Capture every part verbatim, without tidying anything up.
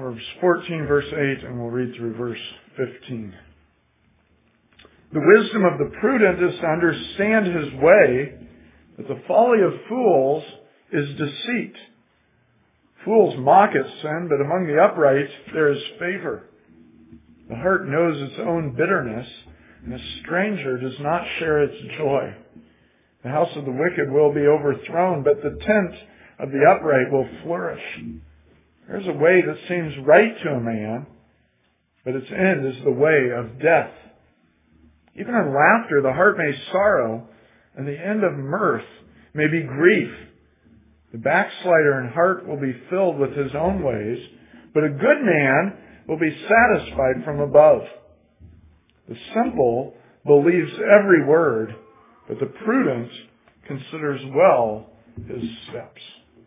Proverbs fourteen, verse eight, and we'll read through verse fifteen. The wisdom of the prudent is to understand his way, but the folly of fools is deceit. Fools mock at sin, but among the upright there is favor. The heart knows its own bitterness, and a stranger does not share its joy. The house of the wicked will be overthrown, but the tent of the upright will flourish. There's a way that seems right to a man, but its end is the way of death. Even in laughter the heart may sorrow, and the end of mirth may be grief. The backslider in heart will be filled with his own ways, but a good man will be satisfied from above. The simple believes every word, but the prudent considers well his steps.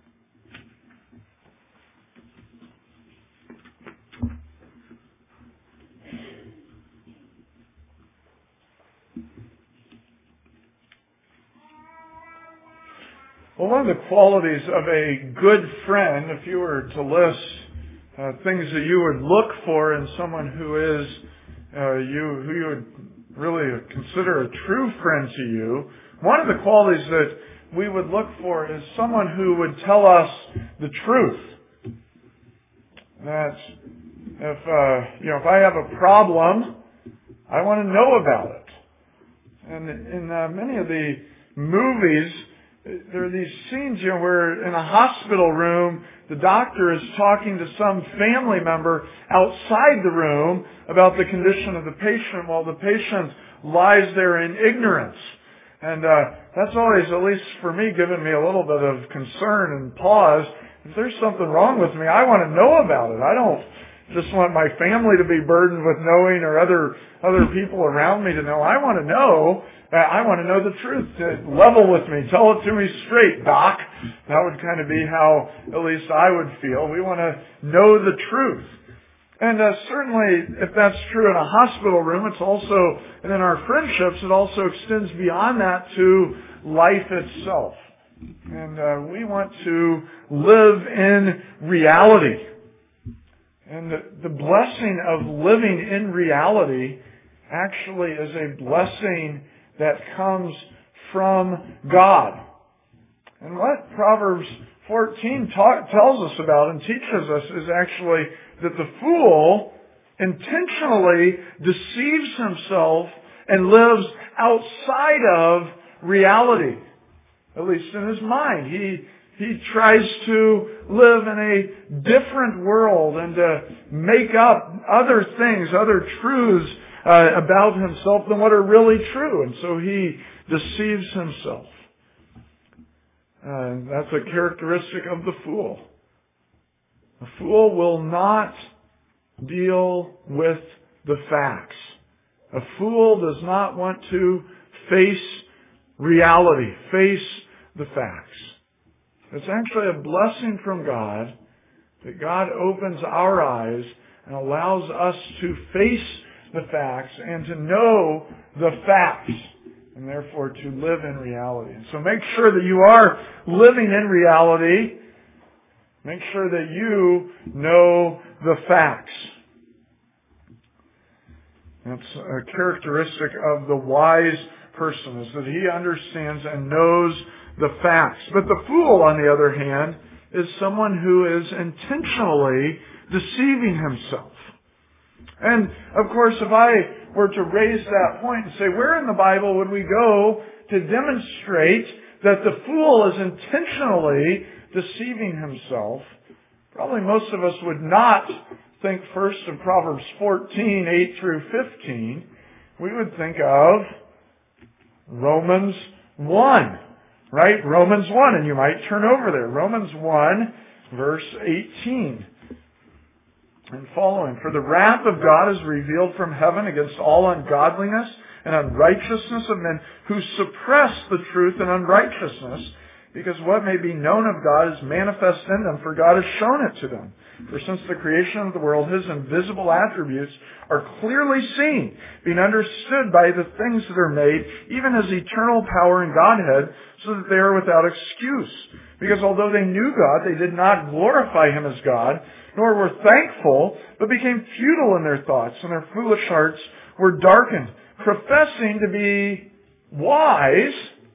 Well, one of the qualities of a good friend, if you were to list uh, things that you would look for in someone who is uh, you, who you would really consider a true friend to you, one of the qualities that we would look for is someone who would tell us the truth. That if uh, you know, if I have a problem, I want to know about it. And in uh, many of the movies, there are these scenes, you know, where in a hospital room, the doctor is talking to some family member outside the room about the condition of the patient while the patient lies there in ignorance. And uh, that's always, at least for me, given me a little bit of concern and pause. If there's something wrong with me, I want to know about it. I don't just want my family to be burdened with knowing, or other other people around me to know. I want to know. I want to know the truth. Level with me. Tell it to me straight, Doc. That would kind of be how at least I would feel. We want to know the truth. And uh, certainly, if that's true in a hospital room, it's also, and in our friendships, it also extends beyond that to life itself. And uh, we want to live in reality. And the, the blessing of living in reality actually is a blessing that comes from God. And what Proverbs fourteen talk, tells us about and teaches us is actually that the fool intentionally deceives himself and lives outside of reality. At least in his mind. He He tries to live in a different world and to make up other things, other truths uh, about himself than what are really true. And so he deceives himself. Uh, that's a characteristic of the fool. The fool will not deal with the facts. A fool does not want to face reality, face the facts. It's actually a blessing from God that God opens our eyes and allows us to face the facts and to know the facts, and therefore to live in reality. And so make sure that you are living in reality. Make sure that you know the facts. That's a characteristic of the wise person, is that he understands and knows the facts. But the fool, on the other hand, is someone who is intentionally deceiving himself. And, of course, if I were to raise that point and say, where in the Bible would we go to demonstrate that the fool is intentionally deceiving himself? Probably most of us would not think first of Proverbs fourteen, eight through fifteen. We would think of Romans one. Right? Romans one, and you might turn over there. Romans one, verse eighteen. And following. For the wrath of God is revealed from heaven against all ungodliness and unrighteousness of men who suppress the truth in unrighteousness, because what may be known of God is manifest in them, for God has shown it to them. For since the creation of the world, His invisible attributes are clearly seen, being understood by the things that are made, even His eternal power and Godhead, so that they are without excuse. because although they knew God, they did not glorify Him as God, nor were thankful, but became futile in their thoughts, and their foolish hearts were darkened. Professing to be wise,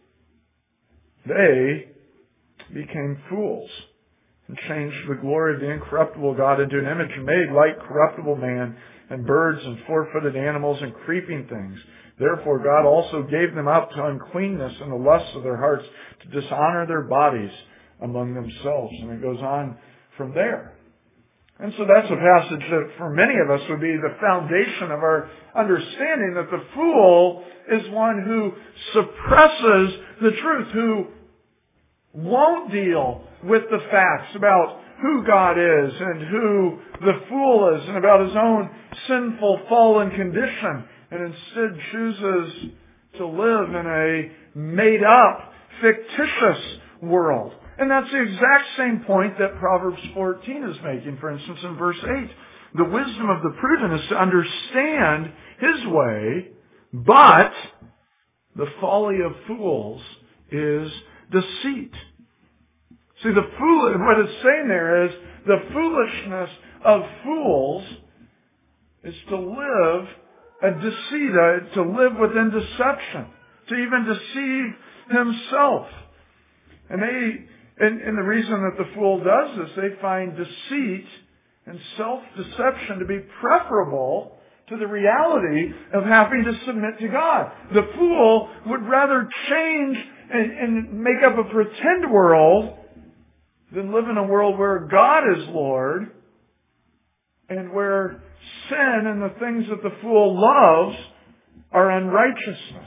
they became fools, and changed the glory of the incorruptible God into an image made like corruptible man, and birds, and four-footed animals, and creeping things. Therefore God also gave them up to uncleanness and the lusts of their hearts, to dishonor their bodies among themselves. And it goes on from there. And so that's a passage that for many of us would be the foundation of our understanding that the fool is one who suppresses the truth, who won't deal with the facts about who God is and who the fool is and about his own sinful fallen condition, and instead chooses to live in a made-up, fictitious world. And that's the exact same point that Proverbs fourteen is making, for instance, in verse eight. The wisdom of the prudent is to understand his way, but the folly of fools is deceit. See, the fool, what it's saying there is the foolishness of fools is to live a deceit, uh, to live within deception, to even deceive himself. And they, and, and the reason that the fool does this, they find deceit and self-deception to be preferable to the reality of having to submit to God. The fool would rather change and, and make up a pretend world than live in a world where God is Lord and where sin and the things that the fool loves are unrighteousness.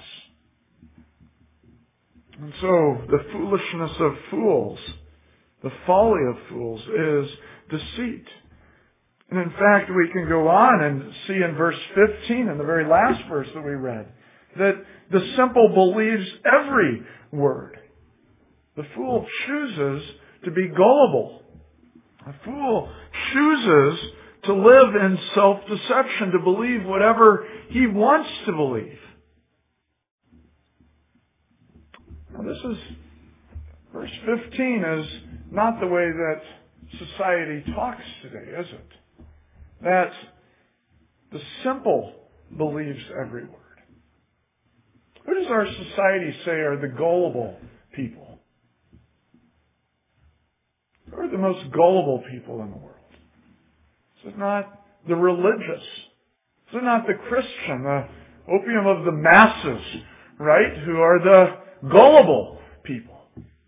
And so the foolishness of fools, the folly of fools, is deceit. And in fact, we can go on and see in verse fifteen, in the very last verse that we read, that the simple believes every word. The fool chooses to be gullible. A fool chooses to live in self-deception, to believe whatever he wants to believe. Now this is, verse fifteen is not the way that society talks today, is it? That the simple believes every word. Who does our society say are the gullible people? Who are the most gullible people in the world? Is it not the religious? Is it not the Christian, the opium of the masses, right? Who are the gullible people?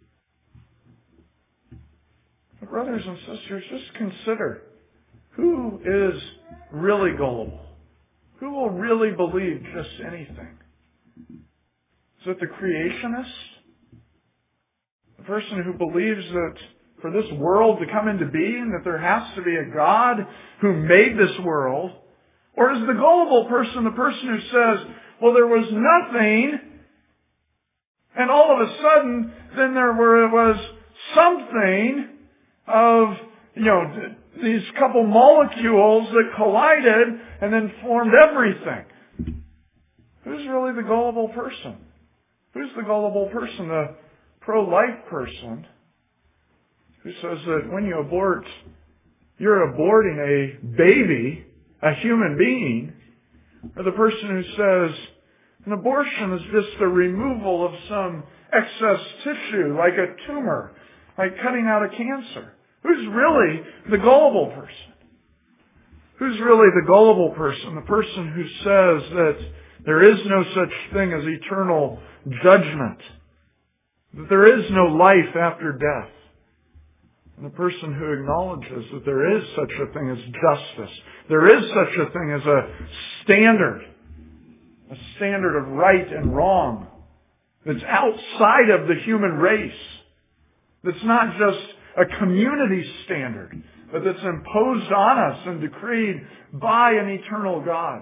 But brothers and sisters, just consider, who is really gullible? Who will really believe just anything? Is it the creationist? The person who believes that for this world to come into being, that there has to be a God who made this world? Or is the gullible person the person who says, well, there was nothing, and all of a sudden, then there were, was something of, you know, these couple molecules that collided and then formed everything. Who's really the gullible person? Who's the gullible person? The pro-life person who says that when you abort, you're aborting a baby, a human being, or the person who says an abortion is just a removal of some excess tissue, like a tumor, like cutting out a cancer. Who's really the gullible person? Who's really the gullible person? The person who says that there is no such thing as eternal judgment, that there is no life after death. And the person who acknowledges that there is such a thing as justice, there is such a thing as a standard, a standard of right and wrong, that's outside of the human race, that's not just a community standard, but that's imposed on us and decreed by an eternal God.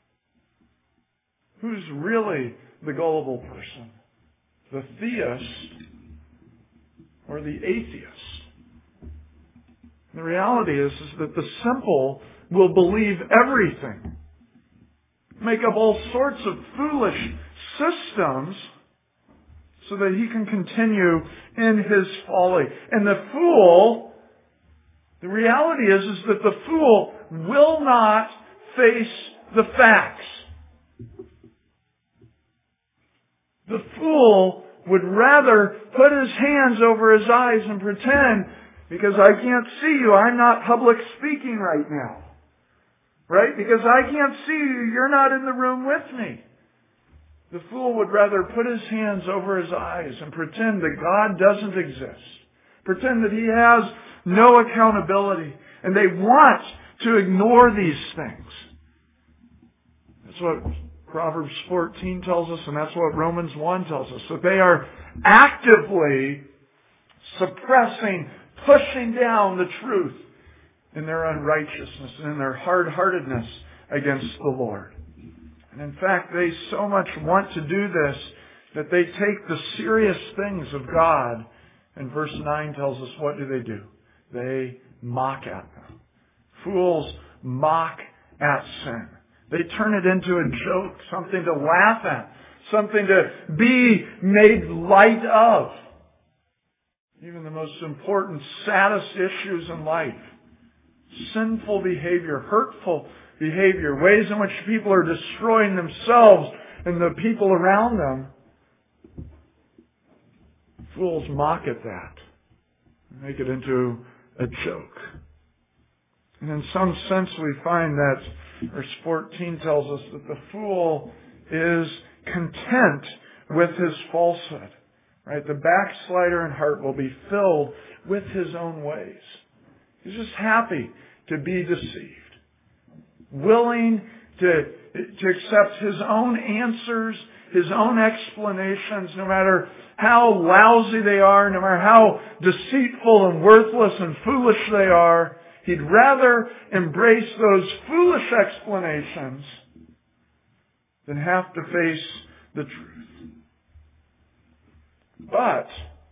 Who's really the gullible person? The theist or the atheist? The reality is, is that the simple will believe everything, make up all sorts of foolish systems so that he can continue in his folly. And the fool, the reality is, is that the fool will not face the facts. The fool would rather put his hands over his eyes and pretend, because I can't see you, I'm not public speaking right now. Right? Because I can't see you, you're not in the room with me. The fool would rather put his hands over his eyes and pretend that God doesn't exist. Pretend that he has no accountability. And they want to ignore these things. That's what Proverbs fourteen tells us, and that's what Romans one tells us. That they are actively suppressing, pushing down the truth in their unrighteousness and in their hard-heartedness against the Lord. And in fact, they so much want to do this that they take the serious things of God. And verse nine tells us, what do they do? They mock at them. Fools mock at sin. They turn it into a joke, something to laugh at, something to be made light of. Even the most important, saddest issues in life. Sinful behavior, hurtful behavior, ways in which people are destroying themselves and the people around them. Fools mock at that. Make it into a joke. And in some sense we find that verse fourteen tells us that the fool is content with his falsehood. Right? The backslider in heart will be filled with his own ways. He's just happy to be deceived. Willing to, to accept his own answers, his own explanations, no matter how lousy they are, no matter how deceitful and worthless and foolish they are. He'd rather embrace those foolish explanations than have to face the truth. But,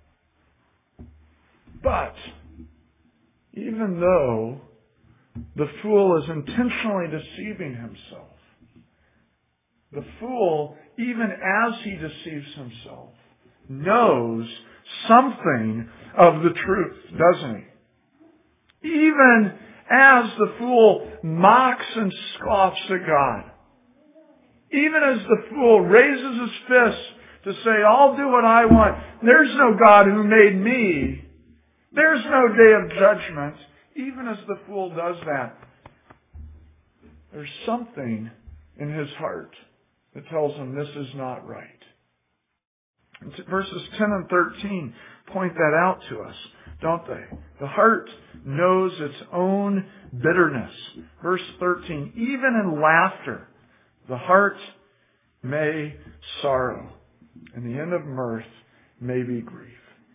but, even though the fool is intentionally deceiving himself, the fool, even as he deceives himself, knows something of the truth, doesn't he? Even as the fool mocks and scoffs at God, even as the fool raises his fist to say, I'll do what I want. There's no God who made me. There's no day of judgment. Even as the fool does that, there's something in his heart that tells him this is not right. Verses ten and thirteen point that out to us, don't they? The heart knows its own bitterness. Verse thirteen, even in laughter, the heart may sorrow, and the end of mirth may be grief.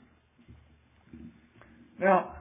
Now,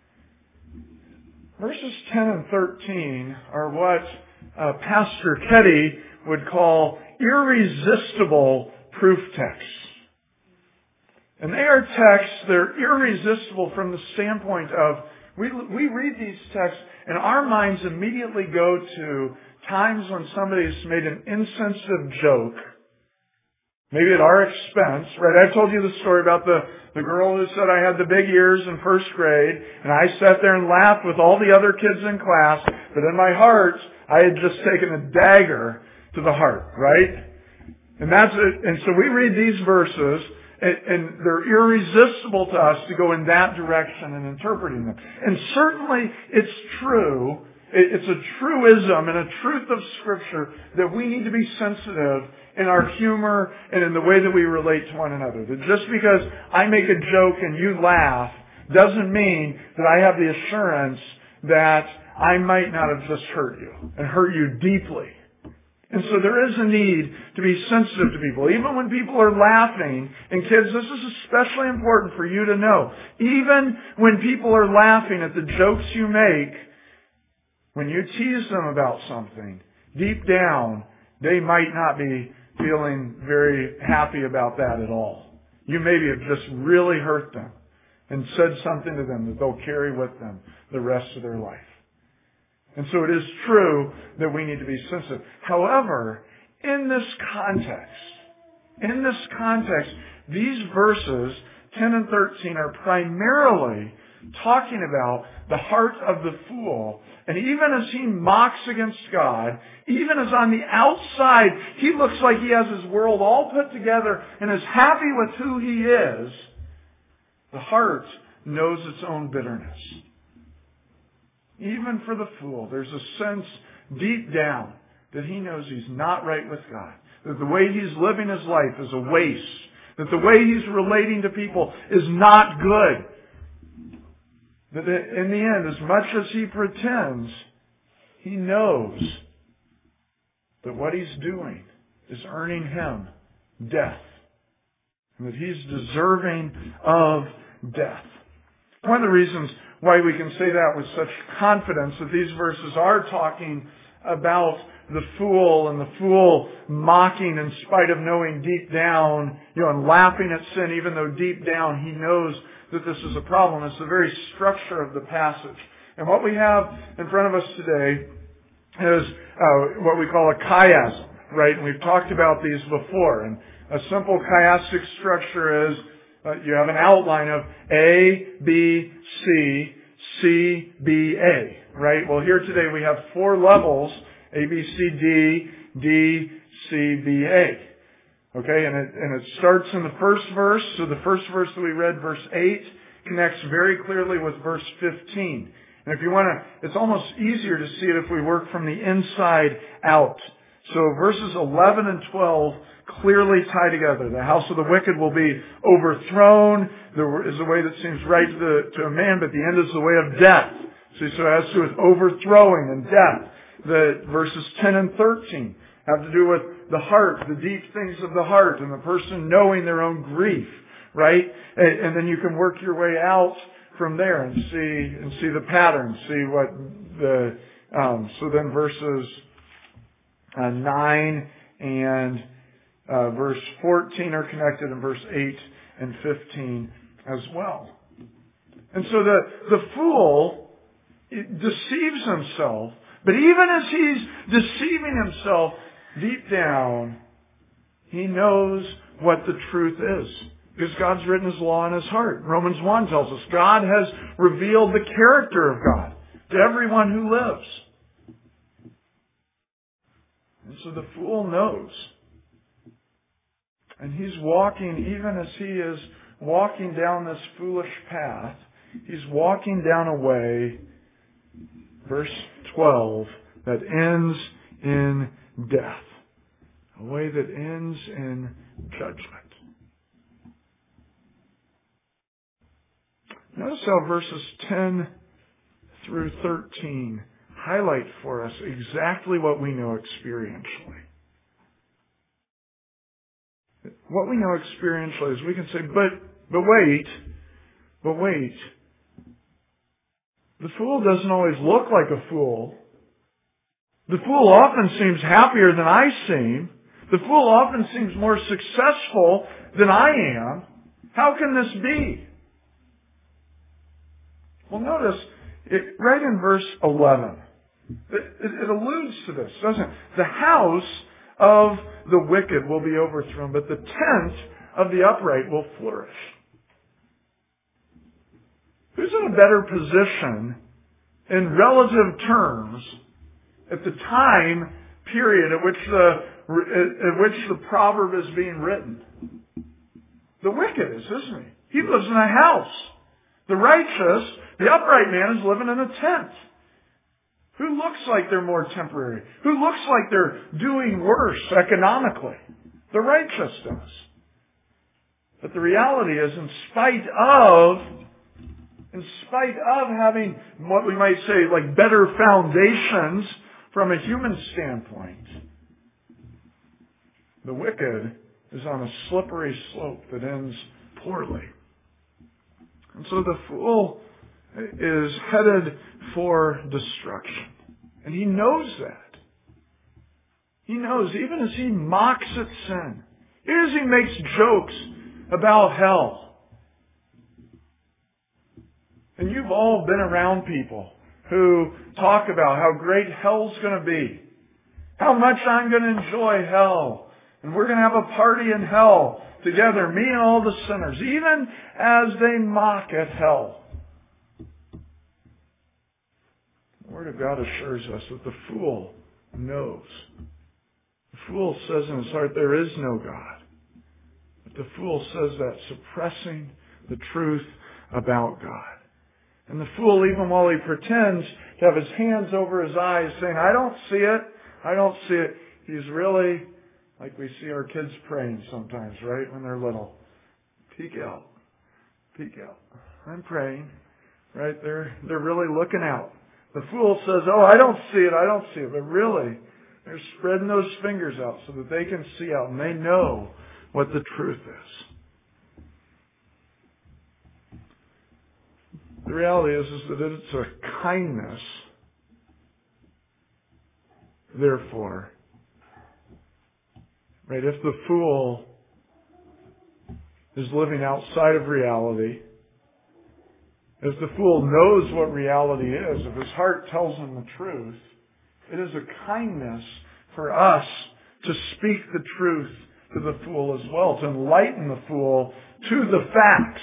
verses ten and thirteen are what uh, Pastor Ketty would call irresistible proof texts. And they are texts, they're irresistible from the standpoint of, we, we read these texts and our minds immediately go to times when somebody's made an insensitive joke, maybe at our expense, right? I told you the story about the, the girl who said I had the big ears in first grade, and I sat there and laughed with all the other kids in class, but in my heart, I had just taken a dagger to the heart, right? And that's it. And so we read these verses, and they're irresistible to us to go in that direction in interpreting them. And certainly it's true, it's a truism and a truth of Scripture that we need to be sensitive in our humor and in the way that we relate to one another. That just because I make a joke and you laugh doesn't mean that I have the assurance that I might not have just hurt you and hurt you deeply. And so there is a need to be sensitive to people. Even when people are laughing, and kids, this is especially important for you to know. Even when people are laughing at the jokes you make, when you tease them about something, deep down, they might not be feeling very happy about that at all. You maybe have just really hurt them and said something to them that they'll carry with them the rest of their life. And so it is true that we need to be sensitive. However, in this context, in this context, these verses, ten and thirteen, are primarily talking about the heart of the fool. And even as he mocks against God, even as on the outside he looks like he has his world all put together and is happy with who he is, the heart knows its own bitterness. Even for the fool, there's a sense deep down that he knows he's not right with God. That the way he's living his life is a waste. That the way he's relating to people is not good. That in the end, as much as he pretends, he knows that what he's doing is earning him death. And that he's deserving of death. One of the reasons why we can say that with such confidence, that these verses are talking about the fool and the fool mocking in spite of knowing deep down, you know, and laughing at sin even though deep down he knows that this is a problem. It's the very structure of the passage. And what we have in front of us today is uh, what we call a chiasm, right? And we've talked about these before. And a simple chiastic structure is uh, you have an outline of A, B, C, C, B, A, right? Well, here today we have four levels, A, B, C, D, D, C, B, A. Okay, and it, and it starts in the first verse. So the first verse that we read, verse eight, connects very clearly with verse fifteen. And if you want to, it's almost easier to see it if we work from the inside out. So verses eleven and twelve clearly tie together. The house of the wicked will be overthrown. There is a way that seems right to, the, to a man, but the end is the way of death. See, so it has to do with overthrowing and death. The verses ten and thirteen have to do with the heart, the deep things of the heart, and the person knowing their own grief, right? And, and then you can work your way out from there and see and see the pattern, see what the um, so then verses uh, nine and uh, verse fourteen are connected, and verse eight and fifteen as well. And so the the fool deceives himself, but even as he's deceiving himself, deep down, he knows what the truth is. Because God's written His law in his heart. Romans one tells us God has revealed the character of God to everyone who lives. And so the fool knows. And he's walking, even as he is walking down this foolish path, he's walking down a way, verse twelve, that ends in death. A way that ends in judgment. Notice how verses ten through thirteen highlight for us exactly what we know experientially. What we know experientially is we can say, but, but wait, but wait. The fool doesn't always look like a fool. The fool often seems happier than I seem. The fool often seems more successful than I am. How can this be? Well, notice, it, right in verse eleven, it, it, it alludes to this, doesn't it? The house of the wicked will be overthrown, but the tent of the upright will flourish. Who's in a better position in relative terms at the time period at which the at which the proverb is being written? The wicked is, isn't he? He lives in a house. The righteous, the upright man, is living in a tent. Who looks like they're more temporary? Who looks like they're doing worse economically? The righteous does. But the reality is, in spite of, in spite of having what we might say like better foundations from a human standpoint, the wicked is on a slippery slope that ends poorly. And so the fool is headed for destruction. And he knows that. He knows, even as he mocks at sin, even as he makes jokes about hell. And you've all been around people who talk about how great hell's going to be, how much I'm going to enjoy hell, And we're going to have a party in hell together, me and all the sinners, even as they mock at hell. The Word of God assures us that the fool knows. The fool says in his heart, there is no God. But the fool says that, suppressing the truth about God. And the fool, even while he pretends to have his hands over his eyes, saying, I don't see it, I don't see it, he's really, like we see our kids praying sometimes, right, when they're little. Peek out. Peek out. I'm praying. Right? They're, they're really looking out. The fool says, oh, I don't see it, I don't see it. But really, they're spreading those fingers out so that they can see out and they know what the truth is. The reality is, is that it's a kindness, therefore. Right? If the fool is living outside of reality, if the fool knows what reality is, if his heart tells him the truth, it is a kindness for us to speak the truth to the fool as well, to enlighten the fool to the facts.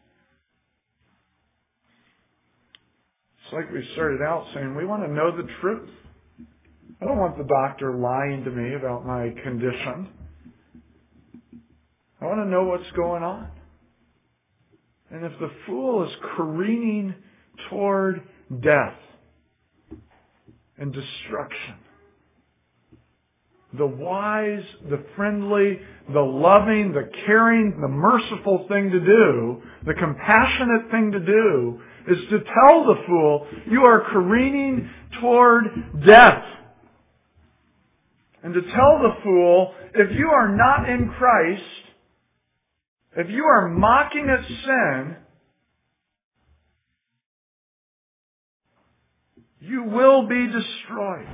It's like we started out saying, we want to know the truth. I don't want the doctor lying to me about my condition. I want to know what's going on. And if the fool is careening toward death and destruction, the wise, the friendly, the loving, the caring, the merciful thing to do, the compassionate thing to do, is to tell the fool, you are careening toward death. And to tell the fool, if you are not in Christ, if you are mocking at sin, you will be destroyed.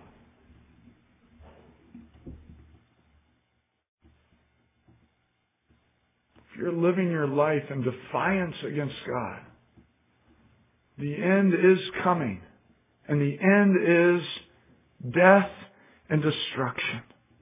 If you're living your life in defiance against God, the end is coming. And the end is death and destruction.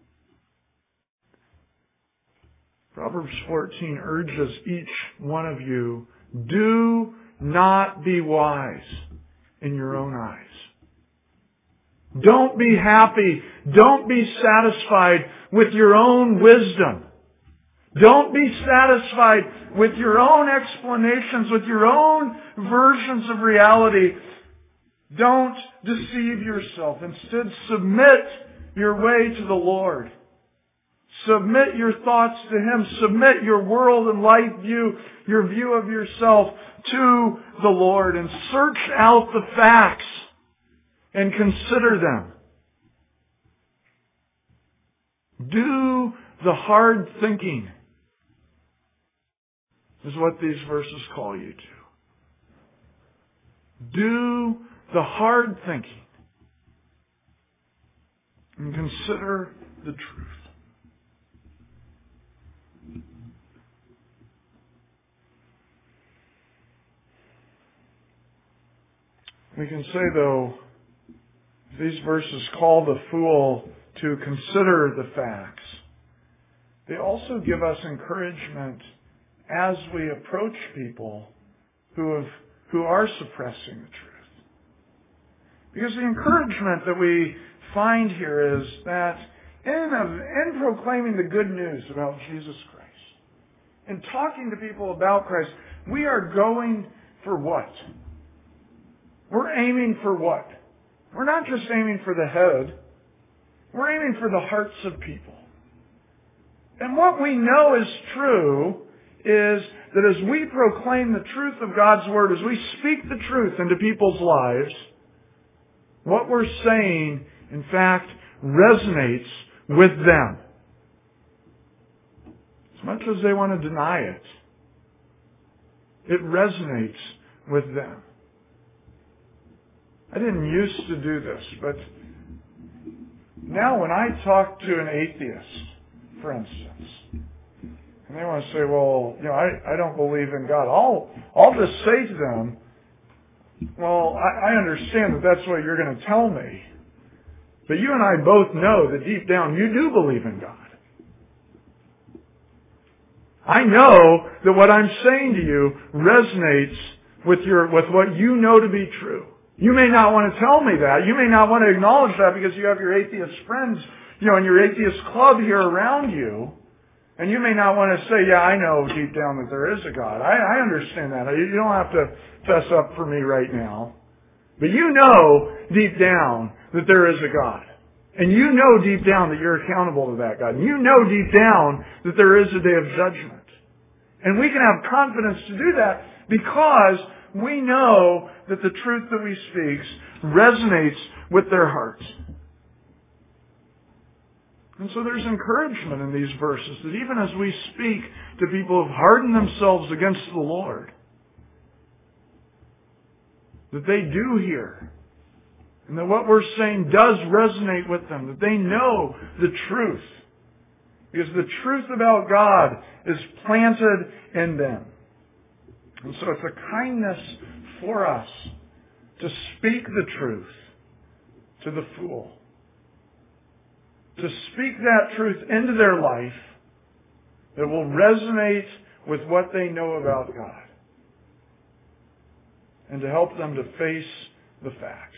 Proverbs fourteen urges each one of you, do not be wise in your own eyes. Don't be happy. Don't be satisfied with your own wisdom. Don't be satisfied with your own explanations, with your own versions of reality. Don't deceive yourself. Instead, submit your way to the Lord. Submit your thoughts to Him. Submit your world and life view, your view of yourself to the Lord. And search out the facts and consider them. Do the hard thinking, is what these verses call you to. Do the hard thinking and consider the truth. We can say, though, these verses call the fool to consider the facts. They also give us encouragement as we approach people who have, who are suppressing the truth. Because the encouragement that we find here is that in, in proclaiming the good news about Jesus Christ, in talking to people about Christ, we are going for what? We're aiming for what? We're not just aiming for the head. We're aiming for the hearts of people. And what we know is true is that as we proclaim the truth of God's Word, as we speak the truth into people's lives, what we're saying, in fact, resonates with them. As much as they want to deny it, it resonates with them. I didn't used to do this, but now when I talk to an atheist, for instance, and they want to say, well, you know, I, I don't believe in God, I'll, I'll just say to them, well, I, I understand that that's what you're going to tell me. But you and I both know that deep down you do believe in God. I know that what I'm saying to you resonates with your, with what you know to be true. You may not want to tell me that. You may not want to acknowledge that because you have your atheist friends, you know, and your atheist club here around you. And you may not want to say, yeah, I know deep down that there is a God. I, I understand that. You don't have to fess up for me right now. But you know deep down that there is a God. And you know deep down that you're accountable to that God. And you know deep down that there is a day of judgment. And we can have confidence to do that because we know that the truth that we speak resonates with their hearts. And so there's encouragement in these verses that even as we speak to people who have hardened themselves against the Lord, that they do hear. And that what we're saying does resonate with them. That they know the truth. Because the truth about God is planted in them. And so it's a kindness for us to speak the truth to the fool. To speak that truth into their life that will resonate with what they know about God. And to help them to face the facts.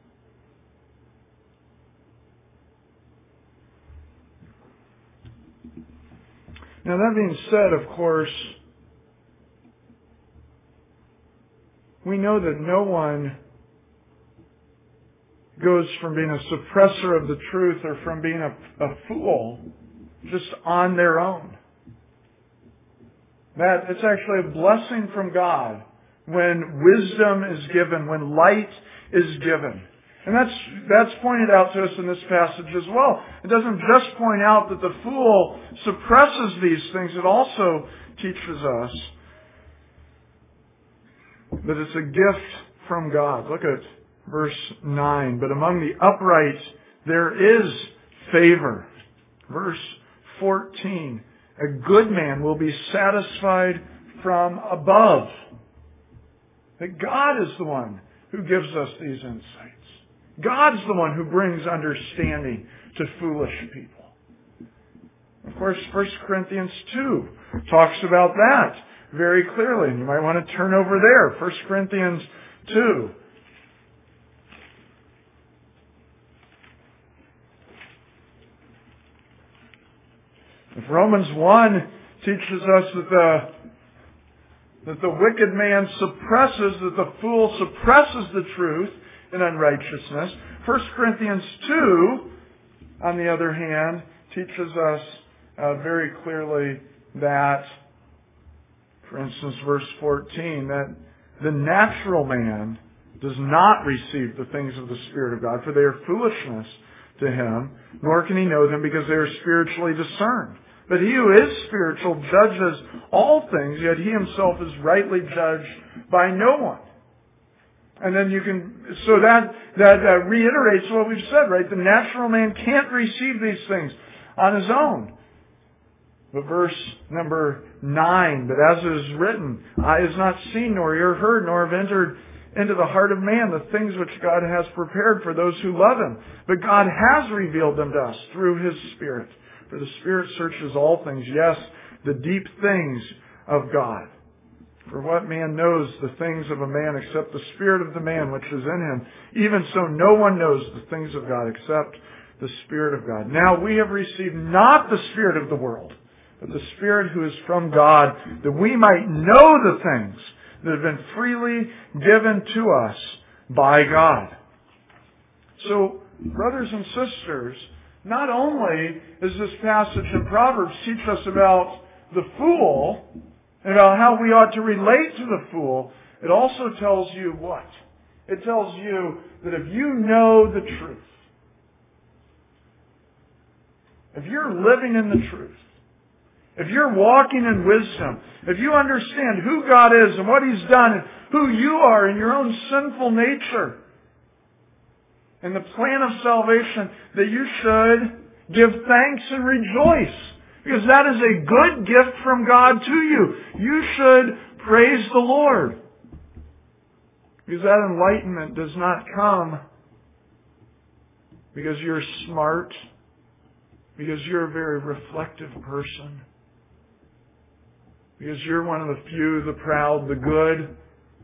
Now that being said, of course, we know that no one goes from being a suppressor of the truth or from being a, a fool just on their own. That it's actually a blessing from God when wisdom is given, when light is given. And that's that's pointed out to us in this passage as well. It doesn't just point out that the fool suppresses these things, it also teaches us that it's a gift from God. Look at verse nine. But among the upright there is favor. Verse fourteen. A good man will be satisfied from above. That God is the one who gives us these insights. God's the one who brings understanding to foolish people. Of course, First Corinthians two talks about that very clearly. And you might want to turn over there. First Corinthians two. If Romans one teaches us that the, that the wicked man suppresses, that the fool suppresses the truth in unrighteousness, First Corinthians two, on the other hand, teaches us uh, very clearly that, for instance, verse fourteen, that the natural man does not receive the things of the Spirit of God, for they are foolishness to him, nor can he know them because they are spiritually discerned. But he who is spiritual judges all things, yet he himself is rightly judged by no one. And then you can, so that, that uh, reiterates what we've said, right? The natural man can't receive these things on his own. But verse number nine, but as it is written, eye has not seen, nor ear heard, nor have entered into the heart of man the things which God has prepared for those who love Him. But God has revealed them to us through His Spirit. For the Spirit searches all things, yes, the deep things of God. For what man knows the things of a man except the spirit of the man which is in him? Even so, no one knows the things of God except the Spirit of God. Now we have received not the spirit of the world, but the Spirit who is from God, that we might know the things that have been freely given to us by God. So, brothers and sisters, not only does this passage in Proverbs teach us about the fool, and about how we ought to relate to the fool, it also tells you what? It tells you that if you know the truth, if you're living in the truth, if you're walking in wisdom, if you understand who God is and what He's done and who you are in your own sinful nature, and the plan of salvation, that you should give thanks and rejoice. Because that is a good gift from God to you. You should praise the Lord. Because that enlightenment does not come because you're smart, because you're a very reflective person. because you're one of the few, the proud, the good.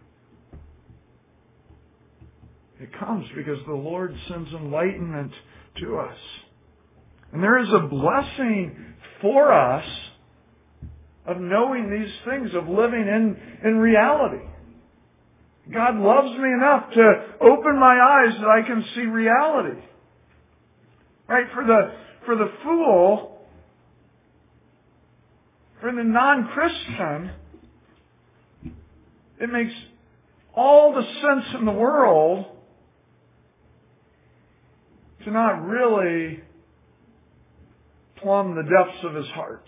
It comes because the Lord sends enlightenment to us. And there is a blessing for us of knowing these things, of living in, in reality. God loves me enough to open my eyes that I can see reality. Right? For the, for the fool, for the non-Christian, it makes all the sense in the world to not really plumb the depths of his heart.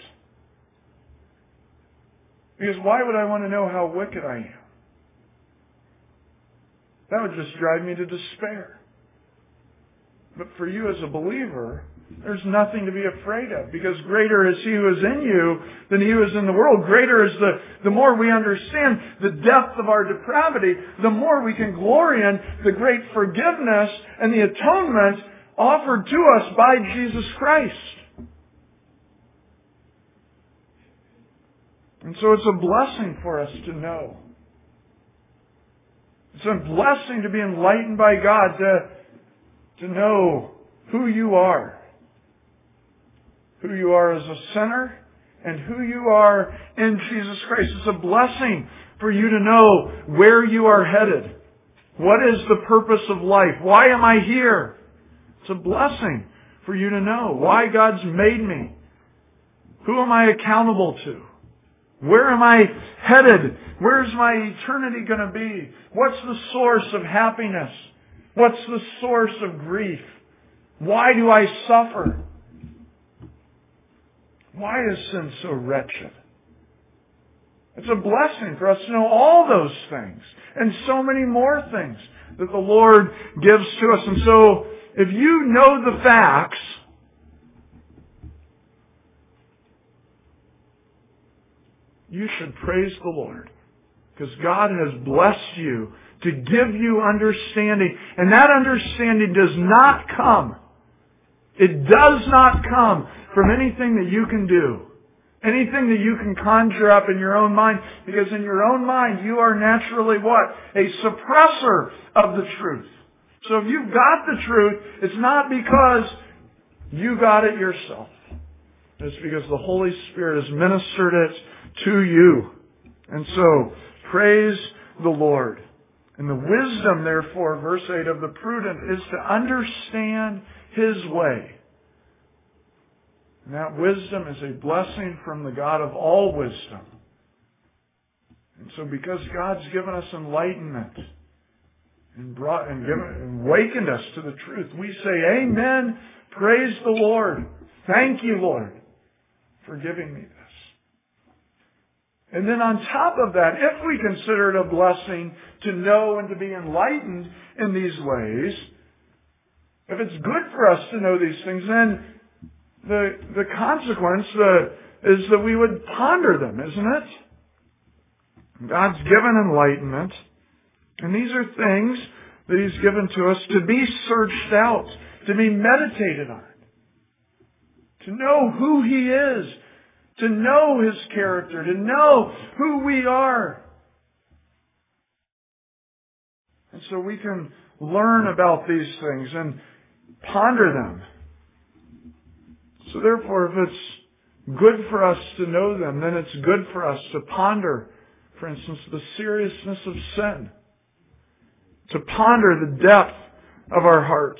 Because why would I want to know how wicked I am? That would just drive me to despair. But for you as a believer, there's nothing to be afraid of, because greater is He who is in you than he who is in the world. Greater is the, the more we understand the depth of our depravity, the more we can glory in the great forgiveness and the atonement offered to us by Jesus Christ. And so it's a blessing for us to know. It's a blessing to be enlightened by God, to, to know who you are. Who you are as a sinner and who you are in Jesus Christ. It's a blessing for you to know where you are headed. What is the purpose of life? Why am I here? It's a blessing for you to know why God's made me. Who am I accountable to? Where am I headed? Where's my eternity going to be? What's the source of happiness? What's the source of grief? Why do I suffer? Why is sin so wretched? It's a blessing for us to know all those things and so many more things that the Lord gives to us. And so, if you know the facts, you should praise the Lord, because God has blessed you to give you understanding. And that understanding does not come. It does not come from anything that you can do. Anything that you can conjure up in your own mind. Because in your own mind, you are naturally what? A suppressor of the truth. So if you've got the truth, it's not because you got it yourself. It's because the Holy Spirit has ministered it to you. And so, praise the Lord. And the wisdom, therefore, verse eight, of the prudent is to understand his way. And that wisdom is a blessing from the God of all wisdom. And so because God's given us enlightenment and brought and given and awakened us to the truth, we say, Amen, praise the Lord. Thank you, Lord, for giving me this. And then on top of that, if we consider it a blessing to know and to be enlightened in these ways, if it's good for us to know these things, then the the consequence uh, is that we would ponder them, isn't it? God's given enlightenment, and these are things that He's given to us to be searched out, to be meditated on, to know who He is, to know His character, to know who we are. And so we can learn about these things and ponder them. So therefore, if it's good for us to know them, then it's good for us to ponder, for instance, the seriousness of sin. To ponder the depth of our hearts.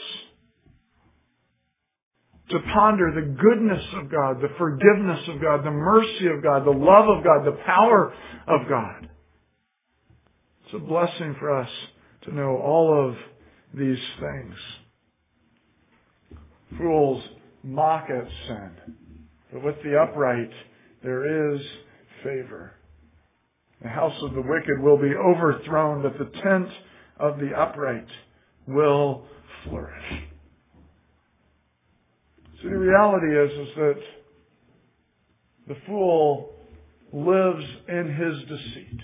To ponder the goodness of God, the forgiveness of God, the mercy of God, the love of God, the power of God. It's a blessing for us to know all of these things. Fools mock at sin, but with the upright there is favor. The house of the wicked will be overthrown, but the tent of the upright will flourish. So the reality is, is that the fool lives in his deceit.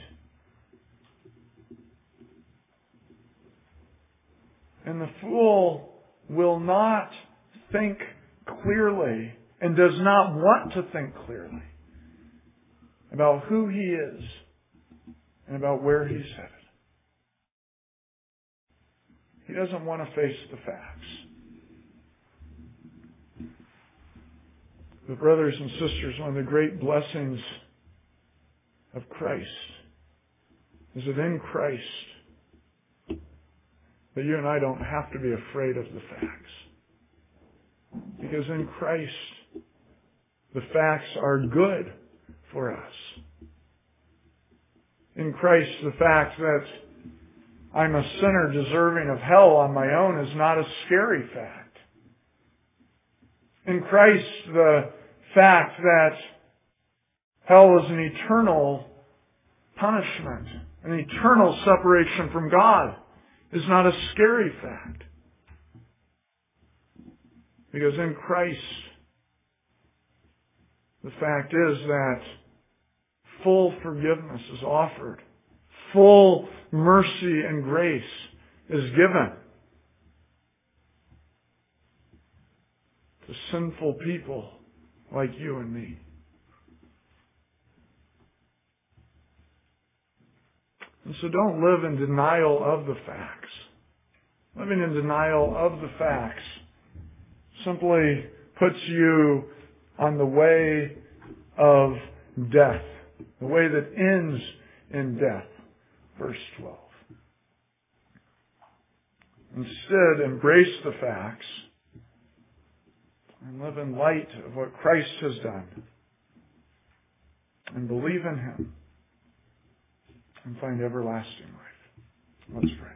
And the fool will not think clearly and does not want to think clearly. about who He is and about where He's headed. He doesn't want to face the facts. But brothers and sisters, one of the great blessings of Christ is that in Christ, that you and I don't have to be afraid of the facts. Because in Christ, the facts are good for us. In Christ, the fact that I'm a sinner deserving of hell on my own is not a scary fact. In Christ, the fact that hell is an eternal punishment, an eternal separation from God, is not a scary fact. Because in Christ, the fact is that full forgiveness is offered. Full mercy and grace is given to sinful people like you and me. And so don't live in denial of the facts. Living in denial of the facts simply puts you on the way of death, the way that ends in death. Verse twelve. Instead, embrace the facts and live in light of what Christ has done and believe in Him and find everlasting life. Let's pray.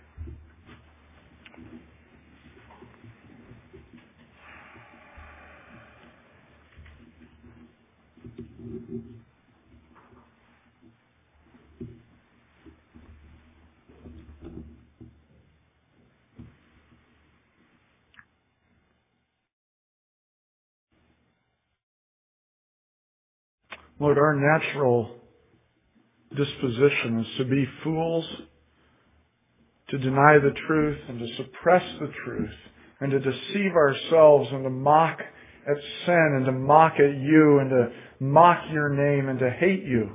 Lord, our natural disposition is to be fools, to deny the truth and to suppress the truth and to deceive ourselves and to mock at sin and to mock at you and to mock your name and to hate you.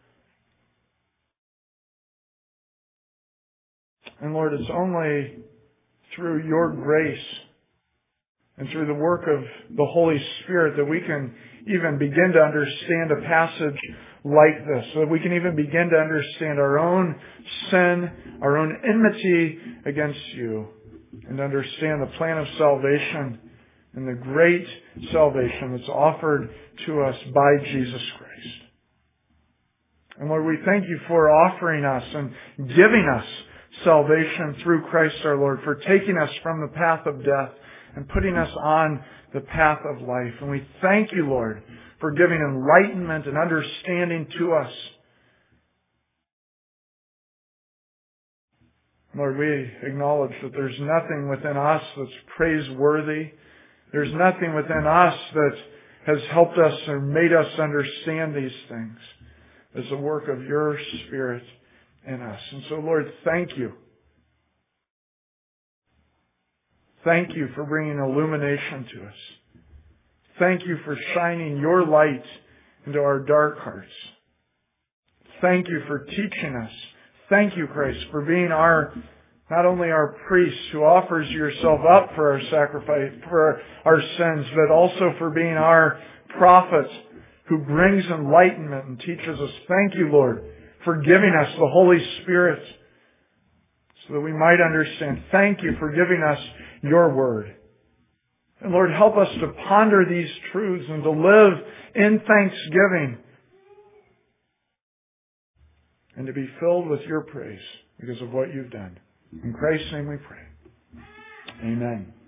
And Lord, it's only through your grace and through the work of the Holy Spirit that we can even begin to understand a passage like this, so that we can even begin to understand our own sin, our own enmity against you, and understand the plan of salvation and the great salvation that's offered to us by Jesus Christ. And Lord, we thank you for offering us and giving us salvation through Christ our Lord, for taking us from the path of death and putting us on the path of life. And we thank you, Lord, for giving enlightenment and understanding to us. Lord, we acknowledge that there's nothing within us that's praiseworthy. There's nothing within us that has helped us or made us understand these things. It's the work of your Spirit in us. And so, Lord, thank you. Thank you for bringing illumination to us. Thank you for shining your light into our dark hearts. Thank you for teaching us. Thank you, Christ, for being our, not only our priest who offers yourself up for our sacrifice, for our sins, but also for being our prophet who brings enlightenment and teaches us. Thank you, Lord, for giving us the Holy Spirit so that we might understand. Thank you for giving us your word. And Lord, help us to ponder these truths and to live in thanksgiving and to be filled with your praise because of what you've done. In Christ's name we pray. Amen.